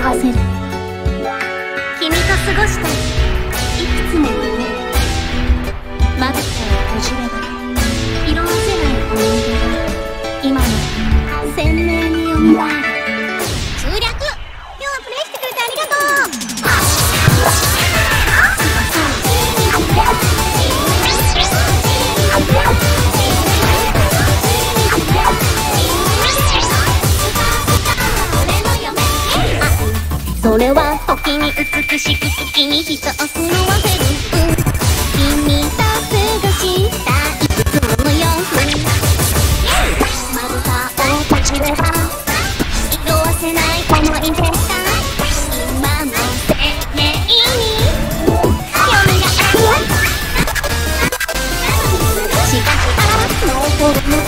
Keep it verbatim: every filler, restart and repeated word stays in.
わせる。君と過ごしたいくつもの夢、まぶたを閉じれば色あせない思い出が今も鮮明によみがえる。通略、今日はプレイしてくれてありがとう。それは時に美しく時に人を狂わせる、うん、君と過ごしたいくつもの夜、まぶたを閉じれば色あせない思い出が今も鮮明によみがえる。しかしあの頃の